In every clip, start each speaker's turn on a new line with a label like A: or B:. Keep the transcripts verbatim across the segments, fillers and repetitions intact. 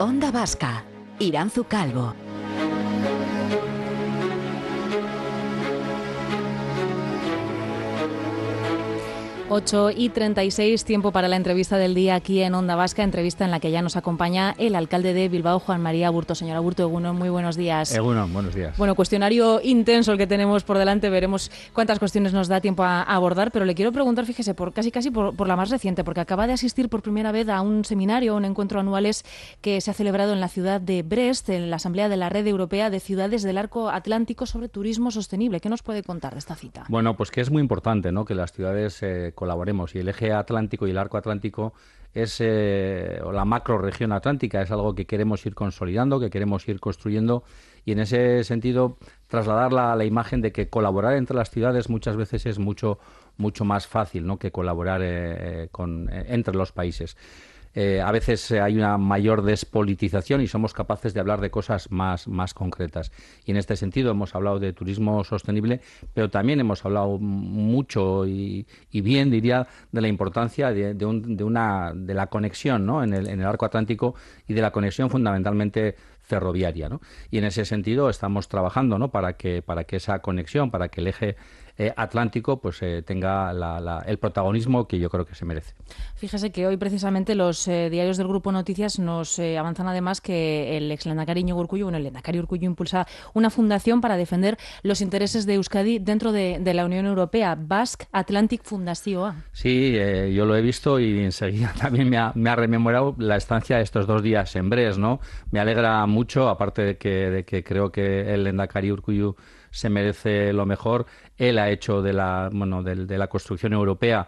A: Onda Vasca, Iranzu Calvo.
B: ocho y treinta y seis, tiempo para la entrevista del día aquí en Onda Vasca, entrevista en la que ya nos acompaña el alcalde de Bilbao, Juan María Aburto. Señor Aburto, Egunon, muy buenos días.
C: Egunon, buenos días.
B: Bueno, cuestionario intenso el que tenemos por delante, veremos cuántas cuestiones nos da tiempo a abordar, pero le quiero preguntar, fíjese, por casi casi por, por la más reciente, porque acaba de asistir por primera vez a un seminario, a un encuentro anuales que se ha celebrado en la ciudad de Brest, en la Asamblea de la Red Europea de Ciudades del Arco Atlántico sobre turismo sostenible. ¿Qué nos puede contar de esta cita?
C: Bueno, pues que es muy importante, ¿no?, que las ciudades eh, colaboremos, y el eje atlántico y el arco atlántico es eh, la macrorregión atlántica, es algo que queremos ir consolidando, que queremos ir construyendo, y en ese sentido trasladar la, la imagen de que colaborar entre las ciudades muchas veces es mucho mucho más fácil, ¿no?, que colaborar eh, con, eh, entre los países. Eh, a veces hay una mayor despolitización y somos capaces de hablar de cosas más, más concretas. Y en este sentido hemos hablado de turismo sostenible, pero también hemos hablado mucho y, y bien, diría, de la importancia de, de, un, de, una, de la conexión, ¿no?, en el, en el arco atlántico, y de la conexión fundamentalmente ferroviaria, ¿no? Y en ese sentido estamos trabajando, ¿no?, para que, para que esa conexión, para que el eje Eh, atlántico pues eh, tenga la, la, el protagonismo que yo creo que se merece.
B: Fíjese que hoy precisamente los eh, diarios del Grupo Noticias nos eh, avanzan además que el ex lehendakari Iñigo Urkullu, bueno, el lehendakari Urkullu impulsa una fundación para defender los intereses de Euskadi dentro de, de la Unión Europea, Basque Atlantic Fundazioa.
C: Sí, eh, yo lo he visto y enseguida también me ha, me ha rememorado la estancia de estos dos días en Brest, ¿no? Me alegra mucho, aparte de que, de que creo que el lehendakari Urkullu se merece lo mejor. Él ha hecho de la, bueno, de, de la construcción europea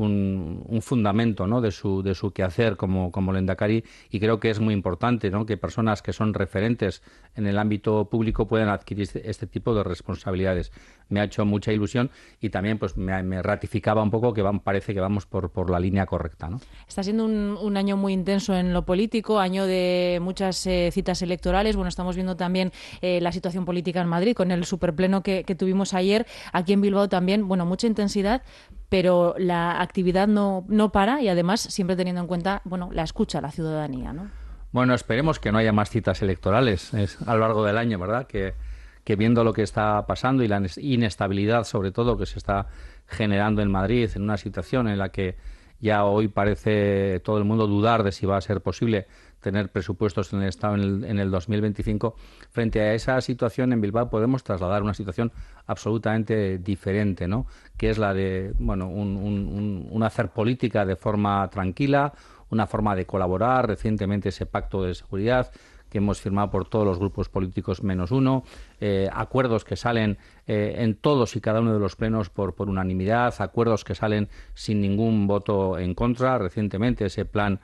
C: un, un fundamento, ¿no?, de su de su quehacer como, como lehendakari, y creo que es muy importante, ¿no?, que personas que son referentes en el ámbito público puedan adquirir este, este tipo de responsabilidades. Me ha hecho mucha ilusión y también pues me, me ratificaba un poco que van, parece que vamos por, por la línea correcta, ¿no?
B: Está siendo un, un año muy intenso en lo político, año de muchas eh, citas electorales. Bueno, estamos viendo también eh, la situación política en Madrid con el superpleno que, que tuvimos ayer. Aquí en Bilbao también, bueno, mucha intensidad, pero la actividad no, no para, y además siempre teniendo en cuenta, bueno, la escucha a la ciudadanía, ¿no?
C: Bueno, esperemos que no haya más citas electorales es, a lo largo del año, ¿verdad? Que, que viendo lo que está pasando y la inestabilidad, sobre todo, que se está generando en Madrid, en una situación en la que ya hoy parece todo el mundo dudar de si va a ser posible tener presupuestos en el Estado en el, en el dos mil veinticinco, frente a esa situación en Bilbao podemos trasladar una situación absolutamente diferente, ¿no?, que es la de, bueno, un, un, un hacer política de forma tranquila, una forma de colaborar. Recientemente ese pacto de seguridad que hemos firmado por todos los grupos políticos menos uno, eh, acuerdos que salen eh, en todos y cada uno de los plenos por, por unanimidad, acuerdos que salen sin ningún voto en contra. Recientemente ese plan,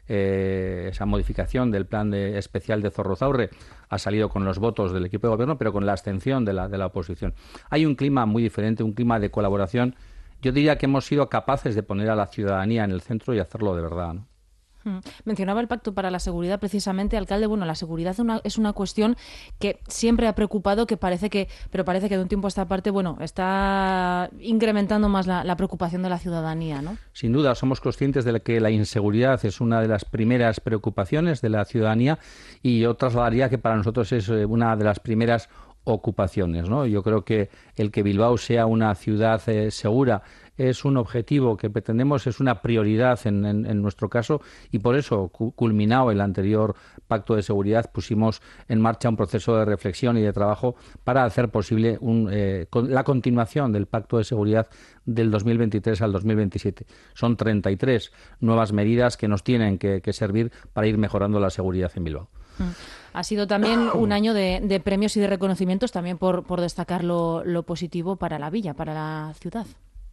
C: eh, esa modificación del plan de, especial de Zorrozaurre ha salido con los votos del equipo de gobierno, pero con la abstención de la, de la oposición. Hay un clima muy diferente, un clima de colaboración. Yo diría que hemos sido capaces de poner a la ciudadanía en el centro y hacerlo de verdad, ¿no?
B: Mencionaba el Pacto para la Seguridad precisamente, alcalde. Bueno, la seguridad una, es una cuestión que siempre ha preocupado, que parece que, pero parece que de un tiempo a esta parte, bueno, está incrementando más la, la preocupación de la ciudadanía, ¿no?
C: Sin duda, somos conscientes de que la inseguridad es una de las primeras preocupaciones de la ciudadanía, y yo trasladaría que para nosotros es una de las primeras ocupaciones, ¿no? Yo creo que el que Bilbao sea una ciudad eh, segura es un objetivo que pretendemos, es una prioridad en, en, en nuestro caso, y por eso, culminado el anterior pacto de seguridad, pusimos en marcha un proceso de reflexión y de trabajo para hacer posible un, eh, con, la continuación del pacto de seguridad del dos mil veintitrés al dos mil veintisiete. Son treinta y tres nuevas medidas que nos tienen que, que servir para ir mejorando la seguridad en Bilbao.
B: Ha sido también un año de, de premios y de reconocimientos, también por, por destacar lo, lo positivo para la villa, para la ciudad.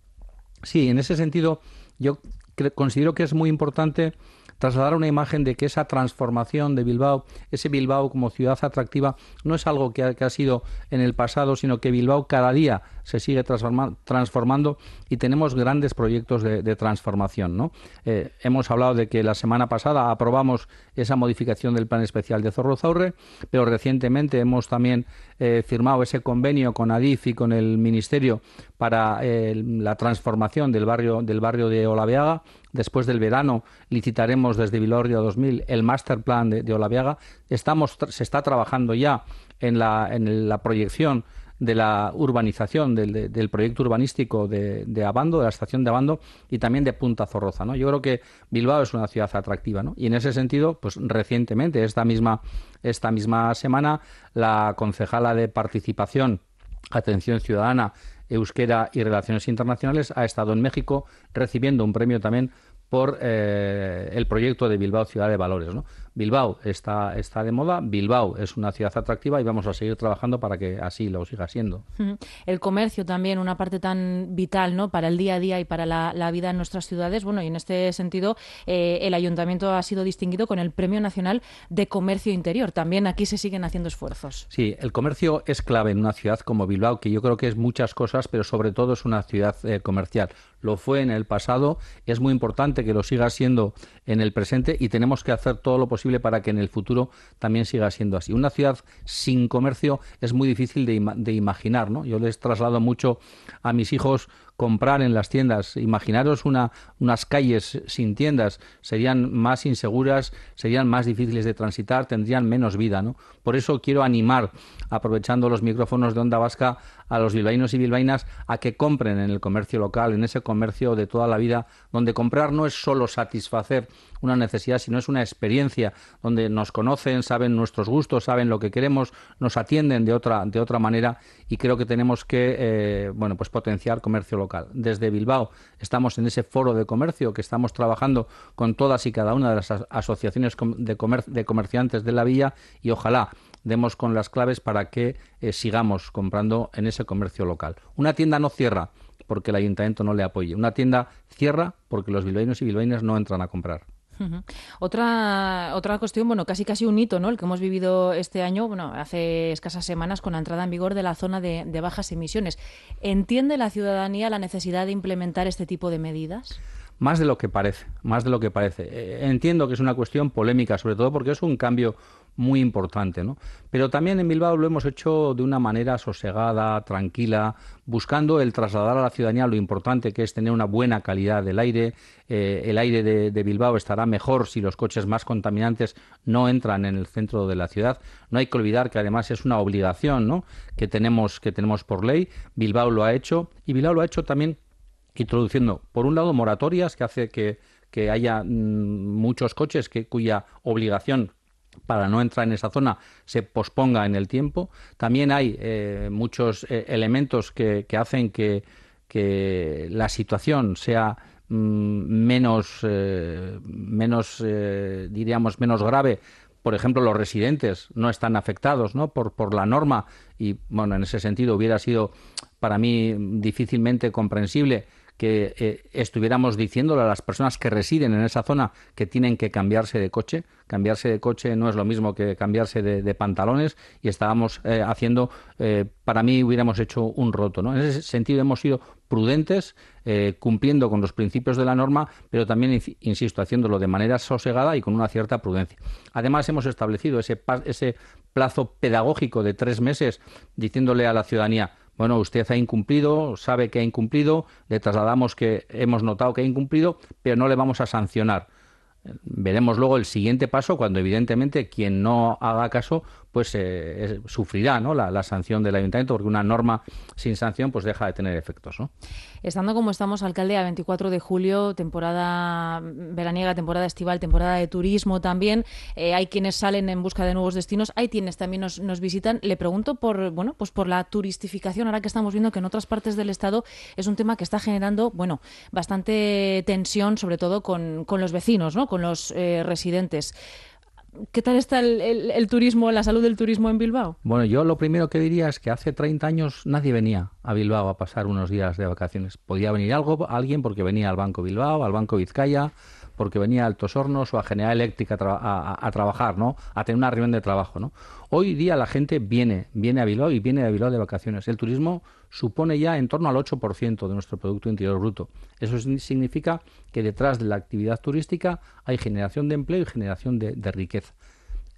C: Sí, en ese sentido yo considero que es muy importante trasladar una imagen de que esa transformación de Bilbao, ese Bilbao como ciudad atractiva, no es algo que ha, que ha sido en el pasado, sino que Bilbao cada día se sigue transforma, transformando y tenemos grandes proyectos de, de transformación, ¿no? Eh, hemos hablado de que la semana pasada aprobamos esa modificación del plan especial de Zorrozaurre, pero recientemente hemos también eh, firmado ese convenio con Adif y con el Ministerio para eh, la transformación del barrio del barrio de Olabeaga. Después del verano licitaremos desde Bilbao Río dos mil el master plan de, de Olabeaga. Estamos, se está trabajando ya en la, en la proyección de la urbanización, del, de, del proyecto urbanístico de, de Abando, de la estación de Abando y también de Punta Zorroza, ¿no? Yo creo que Bilbao es una ciudad atractiva, ¿no? Y en ese sentido, pues recientemente, esta misma, esta misma semana, la concejala de Participación, Atención Ciudadana, Euskera y Relaciones Internacionales ha estado en México recibiendo un premio también por eh, el proyecto de Bilbao Ciudad de Valores, ¿no? Bilbao está, está de moda, Bilbao es una ciudad atractiva y vamos a seguir trabajando para que así lo siga siendo.
B: El comercio también, una parte tan vital, ¿no?, para el día a día y para la, la vida en nuestras ciudades. Bueno, y en este sentido eh, el Ayuntamiento ha sido distinguido con el Premio Nacional de Comercio Interior. También aquí se siguen haciendo esfuerzos.
C: Sí, el comercio es clave en una ciudad como Bilbao, que yo creo que es muchas cosas, pero sobre todo es una ciudad eh, comercial. Lo fue en el pasado, es muy importante que lo siga siendo en el presente y tenemos que hacer todo lo posible para que en el futuro también siga siendo así. Una ciudad sin comercio es muy difícil de, ima- de imaginar, ¿no? Yo les traslado mucho a mis hijos comprar en las tiendas. Imaginaros una, unas calles sin tiendas, serían más inseguras, serían más difíciles de transitar, tendrían menos vida, ¿no? Por eso quiero animar, aprovechando los micrófonos de Onda Vasca, a los bilbaínos y bilbaínas a que compren en el comercio local, en ese comercio de toda la vida, donde comprar no es solo satisfacer una necesidad, sino es una experiencia, donde nos conocen, saben nuestros gustos, saben lo que queremos, nos atienden de otra, de otra manera, y creo que tenemos que eh, bueno, pues potenciar comercio local. Desde Bilbao estamos en ese foro de comercio que estamos trabajando con todas y cada una de las asociaciones de, comer de comerciantes de la villa, y ojalá demos con las claves para que eh, sigamos comprando en ese comercio local. Una tienda no cierra porque el ayuntamiento no le apoye. Una tienda cierra porque los bilbaínos y bilbaínas no entran a comprar.
B: Uh-huh. Otra otra cuestión, bueno, casi casi un hito, ¿no?, el que hemos vivido este año, bueno, hace escasas semanas, con la entrada en vigor de la zona de, de bajas emisiones. ¿Entiende la ciudadanía la necesidad de implementar este tipo de medidas?
C: Más de lo que parece, más de lo que parece. Eh, entiendo que es una cuestión polémica, sobre todo porque es un cambio muy importante, ¿no? Pero también en Bilbao lo hemos hecho de una manera sosegada, tranquila, buscando el trasladar a la ciudadanía lo importante que es tener una buena calidad del aire. Eh, el aire de, de Bilbao estará mejor si los coches más contaminantes no entran en el centro de la ciudad. No hay que olvidar que además es una obligación, ¿no?, que tenemos, que tenemos por ley. Bilbao lo ha hecho, y Bilbao lo ha hecho también introduciendo, por un lado, moratorias que hace que, que haya mmm, muchos coches que, cuya obligación para no entrar en esa zona se posponga en el tiempo. También hay eh, muchos eh, elementos que, que hacen que, que la situación sea mmm, menos, eh, menos eh, diríamos, menos grave. Por ejemplo, los residentes no están afectados, ¿no?, por, por la norma, y bueno, en ese sentido hubiera sido para mí difícilmente comprensible que eh, estuviéramos diciéndole a las personas que residen en esa zona que tienen que cambiarse de coche. Cambiarse de coche no es lo mismo que cambiarse de, de pantalones, y estábamos eh, haciendo, eh, para mí hubiéramos hecho un roto, ¿no? En ese sentido hemos sido prudentes, eh, cumpliendo con los principios de la norma, pero también, insisto, haciéndolo de manera sosegada y con una cierta prudencia. Además, hemos establecido ese, ese plazo pedagógico de tres meses, diciéndole a la ciudadanía: bueno, usted ha incumplido, sabe que ha incumplido, le trasladamos que hemos notado que ha incumplido, pero no le vamos a sancionar. Veremos luego el siguiente paso, cuando evidentemente quien no haga caso pues eh, sufrirá, ¿no?, la, la sanción del ayuntamiento, porque una norma sin sanción pues deja de tener efectos, ¿no?
B: Estando como estamos, alcalde, a veinticuatro de julio, temporada veraniega, temporada estival, temporada de turismo también, eh, hay quienes salen en busca de nuevos destinos, hay quienes también nos, nos visitan. Le pregunto por, bueno, pues por la turistificación, ahora que estamos viendo que en otras partes del Estado es un tema que está generando, bueno, bastante tensión, sobre todo con, con los vecinos, ¿no?, con los eh, residentes. ¿Qué tal está el, el, el turismo, la salud del turismo en Bilbao?
C: Bueno, yo lo primero que diría es que hace treinta años nadie venía a Bilbao a pasar unos días de vacaciones. Podía venir algo, alguien porque venía al Banco Bilbao, al Banco Vizcaya, porque venía a Altos Hornos o a General Eléctrica a, tra a, a, a trabajar, ¿no?, a tener una reunión de trabajo, ¿no? Hoy día la gente viene, viene a Bilbao y viene a Bilbao de vacaciones. El turismo supone ya en torno al ocho por ciento de nuestro Producto Interior Bruto. Eso significa que detrás de la actividad turística hay generación de empleo y generación de, de riqueza.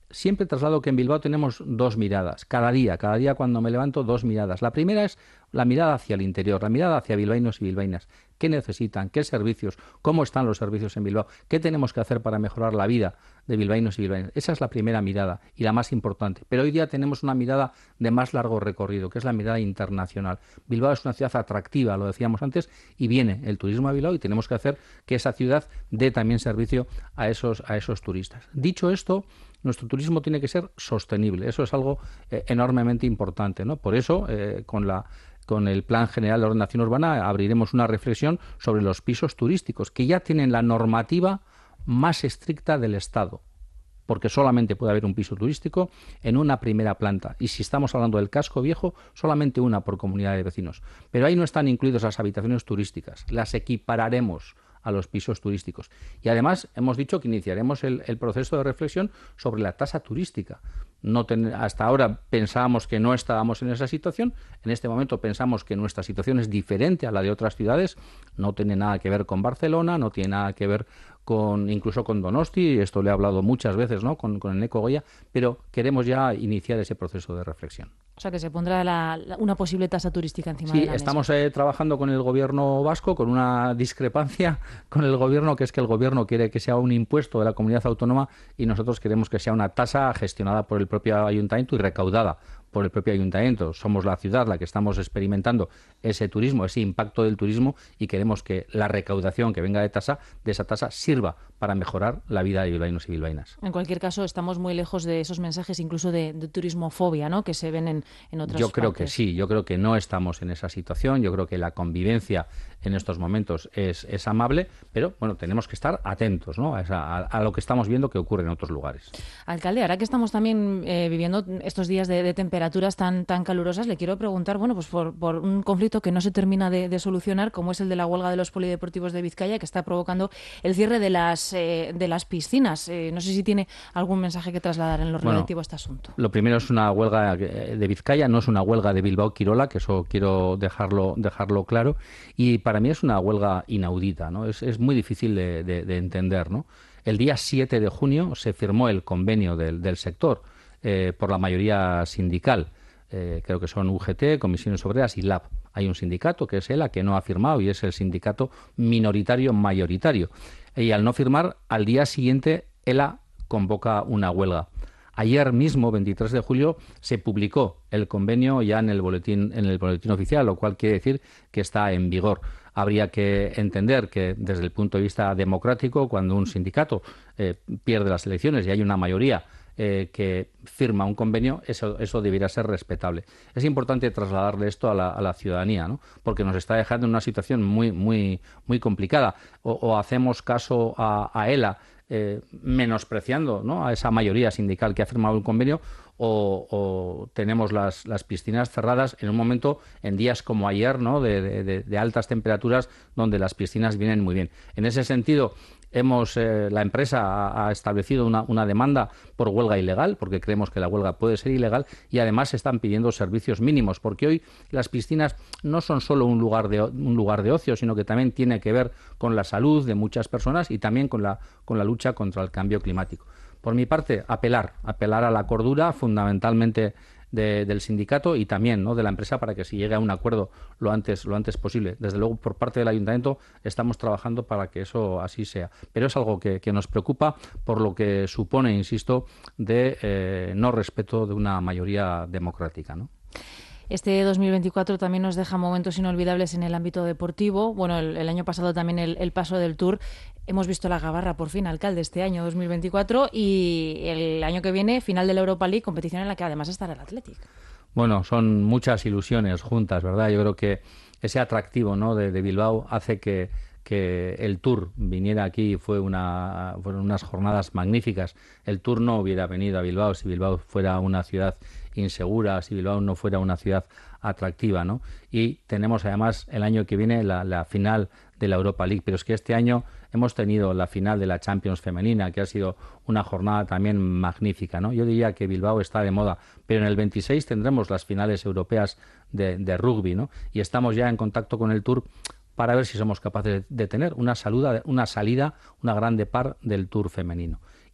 C: siempre traslado que en Bilbao tenemos dos miradas, cada día, cada día cuando me levanto, dos miradas. La primera es la mirada hacia el interior, la mirada hacia bilbaínos y bilbaínas. ¿Qué necesitan? ¿Qué servicios? ¿Cómo están los servicios en Bilbao? ¿Qué tenemos que hacer para mejorar la vida de bilbaínos y bilbaínas? Esa es la primera mirada y la más importante. Pero hoy día tenemos una mirada de más largo recorrido, que es la mirada internacional. Bilbao es una ciudad atractiva, lo decíamos antes, y viene el turismo a Bilbao y tenemos que hacer que esa ciudad dé también servicio a esos, a esos turistas. Dicho esto, nuestro turismo tiene que ser sostenible. Eso es algo eh, enormemente importante, ¿no? Por eso, eh, con la con el Plan General de Ordenación Urbana abriremos una reflexión sobre los pisos turísticos, que ya tienen la normativa más estricta del Estado, porque solamente puede haber un piso turístico en una primera planta. Y si estamos hablando del casco viejo, solamente una por comunidad de vecinos. Pero ahí no están incluidas las habitaciones turísticas. Las equipararemos a los pisos turísticos. Y además hemos dicho que iniciaremos el, el proceso de reflexión sobre la tasa turística. No ten, hasta ahora pensábamos que no estábamos en esa situación. En este momento pensamos que nuestra situación es diferente a la de otras ciudades. No tiene nada que ver con Barcelona, no tiene nada que ver con incluso con Donosti, esto le he hablado muchas veces, ¿no? con, con Eneco Goya, pero queremos ya iniciar ese proceso de reflexión.
B: O sea, que se pondrá la, la, una posible tasa turística encima
C: sí,
B: de la mesa. Sí,
C: estamos eh, trabajando con el gobierno vasco, con una discrepancia con el gobierno, que es que el gobierno quiere que sea un impuesto de la comunidad autónoma y nosotros queremos que sea una tasa gestionada por el propio ayuntamiento y recaudada por el propio ayuntamiento. Somos la ciudad la que estamos experimentando ese turismo, ese impacto del turismo, y queremos que la recaudación que venga de tasa, de esa tasa, sirva para mejorar la vida de bilbaínos y bilbaínas.
B: En cualquier caso, estamos muy lejos de esos mensajes incluso de, de turismofobia, ¿no?, que se ven en, en otras
C: Yo creo
B: partes.
C: que sí, yo creo que no estamos en esa situación, yo creo que la convivencia en estos momentos es, es amable, pero bueno, tenemos que estar atentos, ¿no?, a, esa, a, a lo que estamos viendo que ocurre en otros lugares.
B: Alcalde, ahora que estamos también eh, viviendo estos días de, de temperaturas tan, tan calurosas, le quiero preguntar, bueno, pues por, por un conflicto que no se termina de, de solucionar, como es el de la huelga de los polideportivos de Vizcaya, que está provocando el cierre de las, eh, de las piscinas. Eh, no sé si tiene algún mensaje que trasladar en lo relativo
C: bueno,
B: a este asunto.
C: Lo primero es una huelga de Vizcaya, no es una huelga de Bilbao Quirola, que eso quiero dejarlo, dejarlo claro, y para mí es una huelga inaudita, ¿no? Es, es muy difícil de, de, de entender, ¿no? El día siete de junio se firmó el convenio del, del sector eh, por la mayoría sindical. Eh, creo que son U G T, Comisiones Obreras y L A B. Hay un sindicato que es ELA que no ha firmado y es el sindicato minoritario mayoritario. Y al no firmar, al día siguiente ELA convoca una huelga. Ayer mismo, veintitrés de julio, se publicó el convenio ya en el boletín, en el boletín oficial, lo cual quiere decir que está en vigor. Habría que entender que desde el punto de vista democrático, cuando un sindicato eh, pierde las elecciones y hay una mayoría eh, que firma un convenio, eso, eso debería ser respetable. Es importante trasladarle esto a la, a la ciudadanía, ¿no?, porque nos está dejando en una situación muy, muy, muy complicada. O, o hacemos caso a, a ELA, Eh, menospreciando, ¿no?, a esa mayoría sindical que ha firmado un convenio, o, o tenemos las, las piscinas cerradas en un momento, en días como ayer, ¿no?, de, de, de altas temperaturas, donde las piscinas vienen muy bien. En ese sentido, hemos eh, la empresa ha, ha establecido una, una demanda por huelga ilegal, porque creemos que la huelga puede ser ilegal, y además se están pidiendo servicios mínimos, porque hoy las piscinas no son solo un lugar de, un lugar de ocio, sino que también tiene que ver con la salud de muchas personas y también con la, con la lucha contra el cambio climático. Por mi parte, apelar, apelar a la cordura, fundamentalmente de, del sindicato y también, ¿no?, de la empresa, para que se llegue a un acuerdo lo antes, lo antes posible. Desde luego, por parte del ayuntamiento estamos trabajando para que eso así sea. Pero es algo que, que nos preocupa por lo que supone, insisto, de eh, no respeto de una mayoría democrática, ¿no?
B: Este dos mil veinticuatro también nos deja momentos inolvidables en el ámbito deportivo. Bueno, el, el año pasado también el, el paso del Tour. Hemos visto la Gabarra, por fin, alcalde, este año dos mil veinticuatro, y el año que viene, final de la Europa League, competición en la que además estará el Athletic.
C: Bueno, son muchas ilusiones juntas, ¿verdad? Yo creo que ese atractivo, ¿no?, de, de Bilbao hace que, que el Tour viniera aquí y fue una, fueron unas jornadas magníficas. El Tour no hubiera venido a Bilbao si Bilbao fuera una ciudad insegura, si Bilbao no fuera una ciudad atractiva, ¿no? Y tenemos además el año que viene la, la final de la Europa League, pero es que este año hemos tenido la final de la Champions femenina, que ha sido una jornada también magnífica, ¿no? Yo diría que Bilbao está de moda, pero en el veintiséis tendremos las finales europeas de, de rugby, ¿no? Y estamos ya en contacto con el Tour para ver si somos capaces de tener una, saluda, una salida, una grande par del Tour femenino.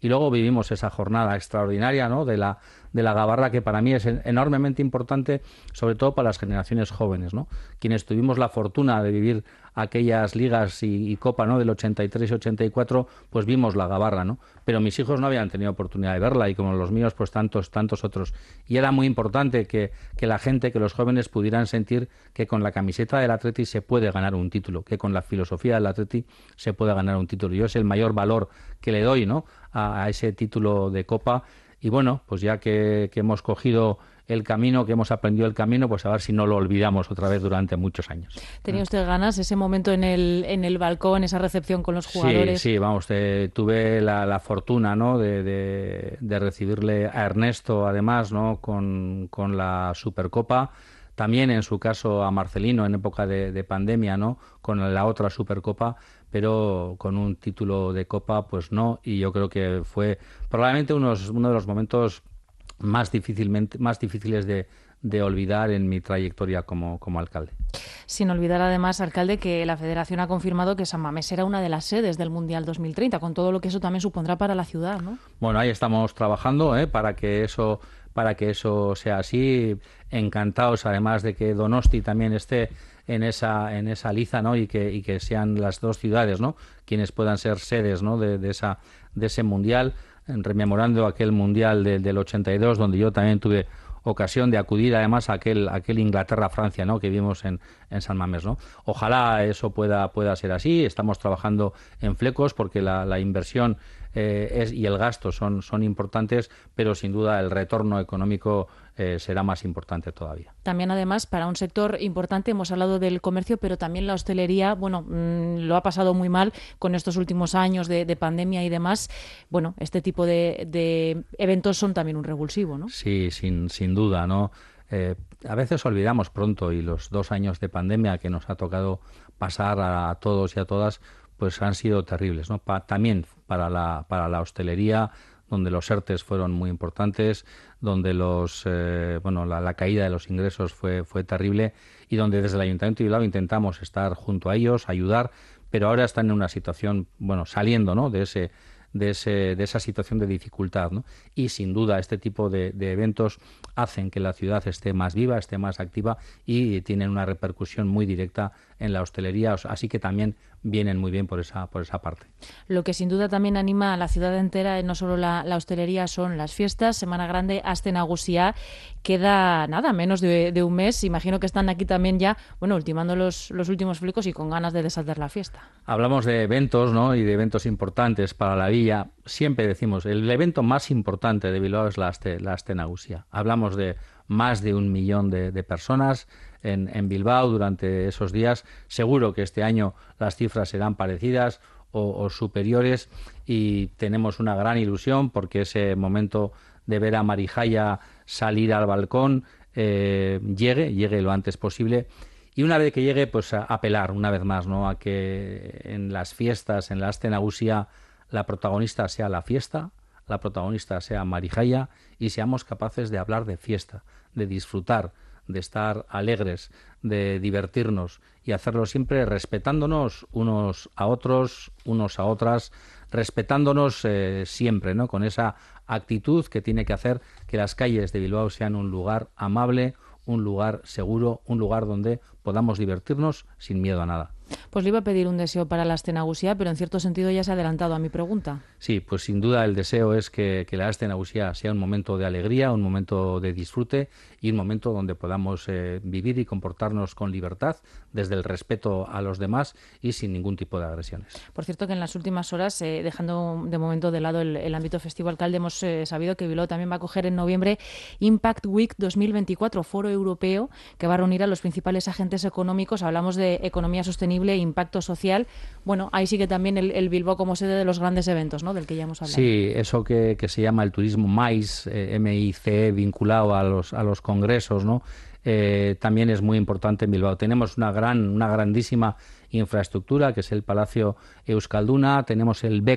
C: Y luego vivimos esa jornada extraordinaria, ¿no?, de la de la gabarra, que para mí es enormemente importante, sobre todo para las generaciones jóvenes, ¿no? Quienes tuvimos la fortuna de vivir aquellas ligas y, y Copa, ¿no?, del ochenta y tres y ochenta y cuatro, pues vimos la gabarra, ¿no? Pero mis hijos no habían tenido oportunidad de verla, y como los míos, pues tantos, tantos otros. Y era muy importante que, que la gente, que los jóvenes pudieran sentir que con la camiseta del Atleti se puede ganar un título, que con la filosofía del Atleti se puede ganar un título. Yo es el mayor valor que le doy, ¿no?, a, a ese título de Copa. Y bueno, pues ya que, que hemos cogido el camino, que hemos aprendido el camino, pues a ver si no lo olvidamos otra vez durante muchos años.
B: ¿Tenía usted ganas ese momento en el en el balcón, esa recepción con los jugadores?
C: Sí, sí, vamos, te, tuve la, la fortuna, ¿no?, de, de, de recibirle a Ernesto, además, ¿no?, con, con la Supercopa. También, en su caso, a Marcelino en época de, de pandemia, ¿no?, con la otra Supercopa, pero con un título de Copa, pues no. Y yo creo que fue probablemente unos, uno de los momentos más difícilmente más difíciles de, de olvidar en mi trayectoria como, como alcalde.
B: Sin olvidar, además, alcalde, que la Federación ha confirmado que San Mamés será una de las sedes del Mundial dos mil treinta, con todo lo que eso también supondrá para la ciudad, ¿no?
C: Bueno, ahí estamos trabajando, ¿eh?, para que eso para que eso sea así. Encantados, además, de que Donosti también esté en esa en esa liza, ¿no?, y que y que sean las dos ciudades, ¿no?, quienes puedan ser sedes, ¿no?, de, de esa de ese mundial, rememorando aquel mundial de, del ochenta y dos, donde yo también tuve ocasión de acudir, además, a aquel aquel Inglaterra-Francia, ¿no?, que vimos en, en San Mamés, ¿no? Ojalá eso pueda pueda ser así. Estamos trabajando en flecos, porque la, la inversión eh, es y el gasto son son importantes, pero sin duda el retorno económico eh, será más importante todavía.
B: También, además, para un sector importante, hemos hablado del comercio, pero también la hostelería, bueno, mmm, lo ha pasado muy mal con estos últimos años de, de pandemia y demás. Bueno, este tipo de, de eventos son también un revulsivo, ¿no?
C: Sí, sin, sin duda, ¿no? Eh, a veces olvidamos pronto, y los dos años de pandemia que nos ha tocado pasar a, a todos y a todas, pues han sido terribles, ¿no? Pa, también para la, para la hostelería, donde los ERTES fueron muy importantes, donde los eh, bueno la, la caída de los ingresos fue fue terrible, y donde desde el Ayuntamiento de Bilbao intentamos estar junto a ellos, ayudar, pero ahora están en una situación, bueno, saliendo, ¿no?, de ese de ese de esa situación de dificultad, ¿no? Y sin duda este tipo de, de eventos hacen que la ciudad esté más viva, esté más activa, y tienen una repercusión muy directa en la hostelería, así que también vienen muy bien por esa por esa parte.
B: Lo que sin duda también anima a la ciudad entera, no solo la, la hostelería, son las fiestas. Semana Grande, Aste Nagusia, queda nada, menos de, de un mes. Imagino que están aquí también ya, bueno, ultimando los, los últimos flecos y con ganas de desatar la fiesta.
C: Hablamos de eventos, ¿no?, y de eventos importantes para la villa. Siempre decimos, el evento más importante de Bilbao es la Aste, la Aste Nagusia. Hablamos de más de un millón de, de personas en, en Bilbao durante esos días. Seguro que este año las cifras serán parecidas o, o superiores, y tenemos una gran ilusión porque ese momento de ver a Marijaya salir al balcón eh, llegue, llegue lo antes posible. Y una vez que llegue, pues a apelar una vez más, ¿no?, a que en las fiestas, en la Aste Nagusia, la protagonista sea la fiesta, la protagonista sea Marijaya, y seamos capaces de hablar de fiesta, de disfrutar, de estar alegres, de divertirnos, y hacerlo siempre respetándonos unos a otros, unos a otras, respetándonos eh, siempre, ¿no?, con esa actitud que tiene que hacer que las calles de Bilbao sean un lugar amable, un lugar seguro, un lugar donde podamos divertirnos sin miedo a nada.
B: Pues le iba a pedir un deseo para la Aste Nagusia, pero en cierto sentido ya se ha adelantado a mi pregunta.
C: Sí, pues sin duda el deseo es que, que la Aste Nagusia sea un momento de alegría, un momento de disfrute, y un momento donde podamos eh, vivir y comportarnos con libertad, desde el respeto a los demás y sin ningún tipo de agresiones.
B: Por cierto, que en las últimas horas, eh, dejando de momento de lado el, el ámbito festivo, alcalde, hemos eh, sabido que Bilbao también va a acoger en noviembre Impact Week dos mil veinticuatro, foro europeo que va a reunir a los principales agentes económicos. Hablamos de economía sostenible, impacto social. Bueno, ahí sigue también el, el Bilbao como sede de los grandes eventos, ¿no?, del que ya hemos hablado.
C: Sí, eso que, que se llama el turismo MICE, eh, M I C E, vinculado a los a los congresos, ¿no?, eh, también es muy importante en Bilbao. Tenemos una gran, una grandísima infraestructura, que es el Palacio Euskalduna. Tenemos el B E C,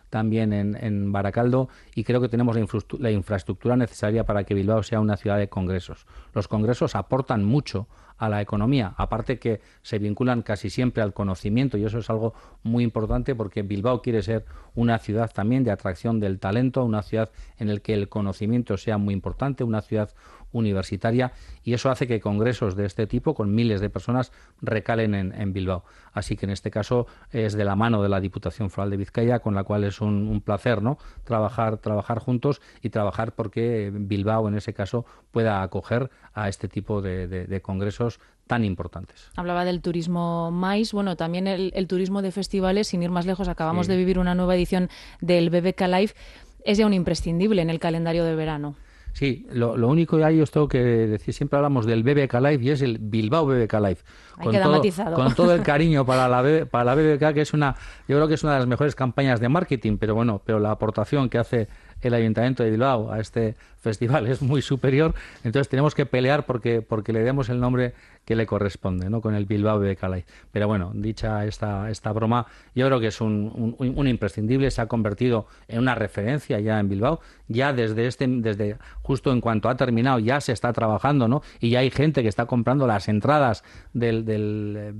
C: también en, en Baracaldo, y creo que tenemos la, infraestructura, la infraestructura necesaria para que Bilbao sea una ciudad de congresos. Los congresos aportan mucho a la economía, aparte que se vinculan casi siempre al conocimiento, y eso es algo muy importante porque Bilbao quiere ser una ciudad también de atracción del talento, una ciudad en la que el conocimiento sea muy importante, una ciudad universitaria, y eso hace que congresos de este tipo, con miles de personas, recalen en, en Bilbao. Así que en este caso es de la mano de la Diputación Foral de Vizcaya, con la cual es un, un placer, ¿no?, trabajar, trabajar juntos y trabajar porque Bilbao, en ese caso, pueda acoger a este tipo de, de, de congresos tan importantes.
B: Hablaba del turismo mais, bueno, también el, el turismo de festivales, sin ir más lejos, acabamos sí. de vivir una nueva edición del B B K Live, es ya un imprescindible en el calendario de verano.
C: Sí, lo, lo único que hay, os tengo que decir, siempre hablamos del B B K Live y es el Bilbao B B K Live.
B: Con queda todo, matizado.
C: Con todo el cariño para la, B, para la B B K, que es una, yo creo que es una de las mejores campañas de marketing, pero bueno, pero la aportación que hace el Ayuntamiento de Bilbao a este festival es muy superior, entonces tenemos que pelear porque, porque le demos el nombre que le corresponde, ¿no?, con el Bilbao B B K Live. Pero bueno, dicha esta, esta broma, yo creo que es un, un, un imprescindible, se ha convertido en una referencia ya en Bilbao, ya desde este, desde justo en cuanto ha terminado ya se está trabajando, ¿no?, y ya hay gente que está comprando las entradas del, del,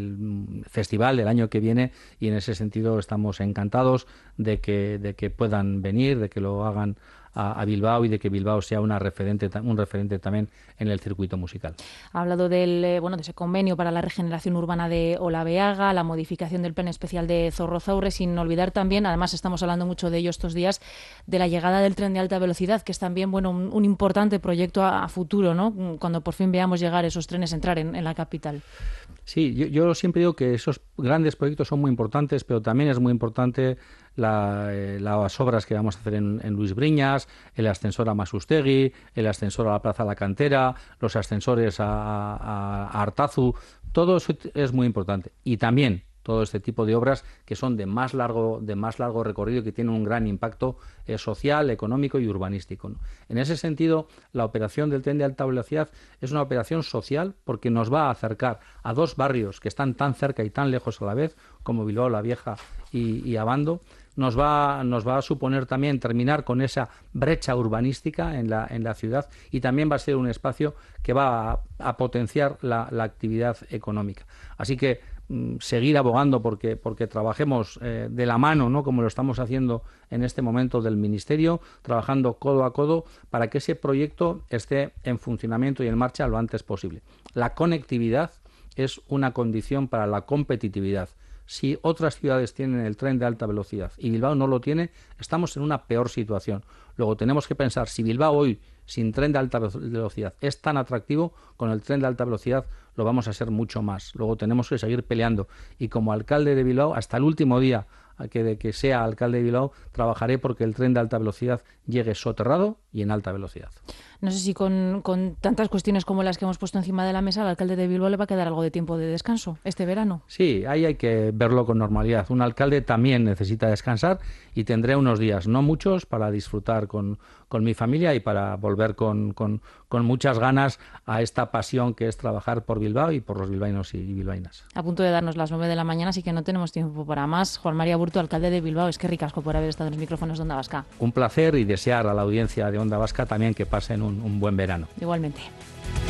C: del festival del año que viene, y en ese sentido estamos encantados de que, de que puedan venir, de que lo hagan a, a Bilbao y de que Bilbao sea una referente, un referente también en el circuito musical.
B: Ha hablado del, eh, bueno, de ese convenio para la regeneración urbana de Olabeaga, la modificación del plan especial de Zorrozaurre, sin olvidar también, además estamos hablando mucho de ello estos días, de la llegada del tren de alta velocidad, que es también, bueno, un, un importante proyecto a, a futuro, ¿no?, cuando por fin veamos llegar esos trenes, entrar en, en la capital.
C: Sí, yo, yo siempre digo que esos grandes proyectos son muy importantes, pero también es muy importante la, eh, las obras que vamos a hacer en, en Luis Briñas, el ascensor a Masustegui, el ascensor a la Plaza La Cantera, los ascensores a, a, a Artazu, todo eso es muy importante. Y también todo este tipo de obras que son de más largo, de más largo recorrido y que tienen un gran impacto eh, social, económico y urbanístico, ¿no? En ese sentido, la operación del tren de alta velocidad es una operación social porque nos va a acercar a dos barrios que están tan cerca y tan lejos a la vez, como Bilbao la Vieja y, y Abando. Nos va, nos va a suponer también terminar con esa brecha urbanística en la, en la ciudad, y también va a ser un espacio que va a, a potenciar la, la actividad económica. Así que mm, seguir abogando porque, porque trabajemos eh, de la mano, ¿no?, como lo estamos haciendo en este momento del Ministerio, trabajando codo a codo para que ese proyecto esté en funcionamiento y en marcha lo antes posible. La conectividad es una condición para la competitividad. Si otras ciudades tienen el tren de alta velocidad y Bilbao no lo tiene, estamos en una peor situación. Luego tenemos que pensar, si Bilbao hoy, sin tren de alta velocidad, es tan atractivo, con el tren de alta velocidad lo vamos a ser mucho más. Luego tenemos que seguir peleando. Y como alcalde de Bilbao, hasta el último día que de que sea alcalde de Bilbao, trabajaré porque el tren de alta velocidad llegue soterrado y en alta velocidad.
B: No sé si con, con tantas cuestiones como las que hemos puesto encima de la mesa, al alcalde de Bilbao le va a quedar algo de tiempo de descanso este verano.
C: Sí, ahí hay que verlo con normalidad. Un alcalde también necesita descansar y tendré unos días, no muchos, para disfrutar con, con mi familia y para volver con, con, con muchas ganas a esta pasión que es trabajar por Bilbao y por los bilbaínos y bilbaínas.
B: A punto de darnos las nueve de la mañana, así que no tenemos tiempo para más. Juan María Burto, alcalde de Bilbao, es que ricasco por haber estado en los micrófonos de Onda Vasca.
C: Un placer, y desear a la audiencia de Onda Vasca también que pasen un, un buen verano.
B: Igualmente.